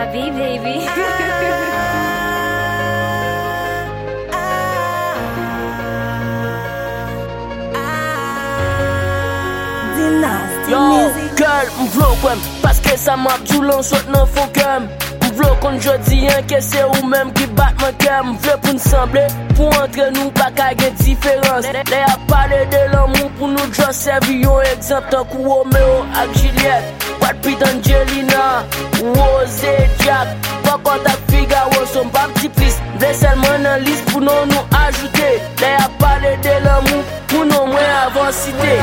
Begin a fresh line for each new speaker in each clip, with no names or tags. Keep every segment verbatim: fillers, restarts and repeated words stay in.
la vie, baby.
Yo, girl, m'vlo kwem, paske sa map djoulan sot nan fon kem. M'vlo kon jodi an ke se ou même ki bat man kem. M'vle pou n'semble, pou entre nou pa ka gen diferans. Le a pale de l'amour pou nou just servi yon exemple tan kou Romeo ak Juliette, Brad Pitt Angelina, Rose Jack, Pakot ak Figaro son pa pti plis. M'vle selman nan list pou nou nou ajoute. Le a pale de l'amour pou nou mwen avansite.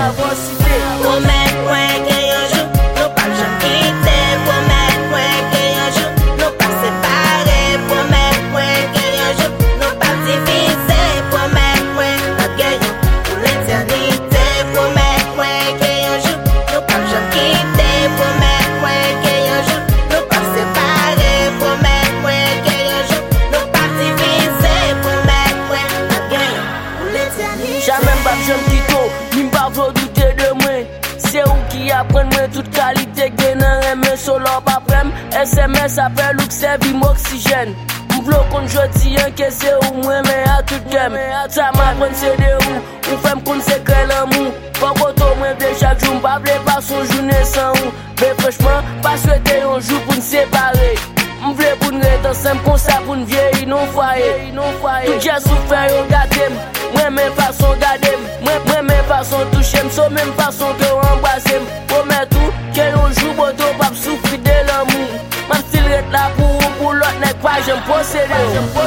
Promet mwen ke yon jou, nou pa jam kite. Promet mwen ke yon jou, nou pa separe. Promet mwen ke yon jou, nou pa divise. Promet mwen nap genyon pou l'éternité. Promet mwen ke yon jou, nou pa jam kite. Promet mwen ke yon jou, nou pa separe. Promet mwen ke yon jou, nou pa divise. Promet mwen nap genyon pou l'éternité.
Jamais m'pa jam kito, ni m'pa vlo douter de mwen. C'est ou qui apprend moi toute qualité que nan reme solo pa prem. S M S appelle ou que servi m'oxygène. M'vlo kon jodi an ke c'est ou mwen mais à tout kem. Ça m'apprend c'est de ou, ou femme kon se kre l'amour. Pas koto mwen vle chaque jour, m'pa vle pas son journée sans ou. Mais franchement, pas souhaiter un jour pour nous séparer. M'vle pou n'ret ensemble comme ça pour n'vieillir non foyer. Tout j'ai souffert yo gâtem, moi même façon gâtem. Moi même façon toucher, so même façon que embrasser. Promets tout que un jour boto pas souffrir de l'amour. Même s'il reste là pour pour l'autre n'est pas j'aime posséder.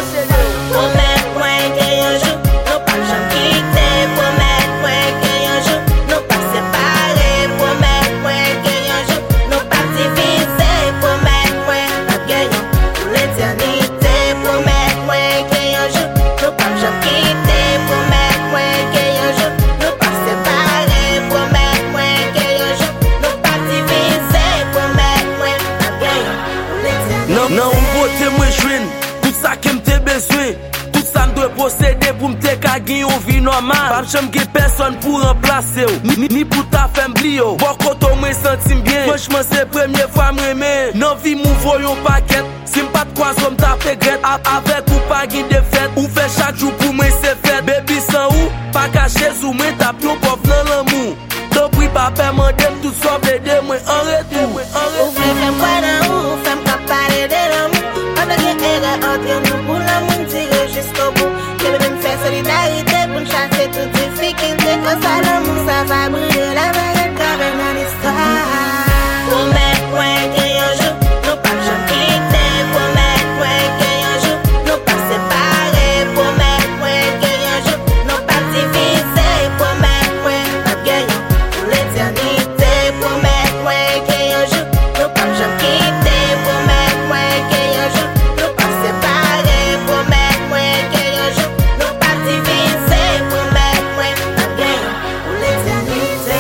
Promets moi que un jour nous pas jamais quitter. Promets moi que un jour nous pas séparer. Promets moi que un jour nous pas diviser. Promets moi pas gagner pour l'éternité. Promets moi que un jour nous pas jamais quitter. Promets moi que un jour nous pas séparer. Promets moi que un jour nous pas diviser. Promets moi pas gagner pour l'éternité.
Non, non, on vote moi jouine. Tout ça qui m'te besoin. Tout ça m'doit procéder pour m'te ka gen yon vie normale. Pas j'aime que personne pour remplacer ou. Ni, ni pour ta femme blio. Bon koto moi sentim bien. Franchement c'est première fois m'aimer. Non vie mou voyon paquet. Si m'pas de quoi somme ta fait grette. Avec ou pas gen de fête. Ou fait chaque jour pour moi c'est fête. Baby sans ou, pas caché sous moi ta pion pauvre dans l'amour. Ton prix pas permanent tout soit de moi en retour.
Ou femme quoi dans ou, femme ka parler de l'amour. Pas de guerre entre nous pour l'amour tirer jusqu'au bout. Que le même fait solidarité pour chasser toute difficulté. Quand ça l'amour ça va brûler la baguette carrée dans l'histoire. Promets moi que un jour nous pas jamais quitter. Promets moi que un jour nous pas séparer. Promets moi que un jour nous pas diviser. Promets moi pas gagner pour l'éternité. Promets moi que un jour nous pas jamais quitter. Promets moi que un jour nous pas séparer. Promets moi que un jour nous pas diviser. Promets moi pas gagner pour l'éternité.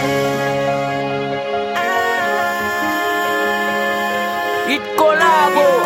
It collabo.